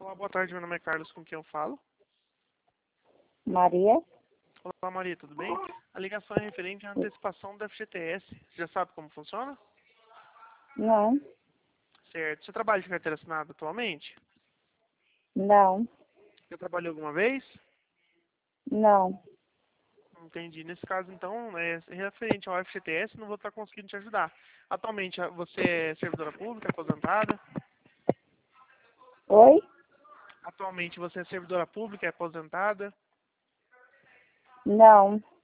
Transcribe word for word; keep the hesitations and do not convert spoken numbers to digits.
Olá, boa tarde, meu nome é Carlos, com quem eu falo? Maria? Olá, Maria, tudo bem? A ligação é referente à antecipação do F G T S. Você já sabe como funciona? Não, Certo. Você trabalha de carteira assinada atualmente? não, Já trabalhou alguma vez? não. Entendi. Nesse caso, então, é referente ao F G T S, não vou estar conseguindo te ajudar. Atualmente, você é servidora pública, aposentada? Oi? Atualmente, você é servidora pública, é aposentada? Não.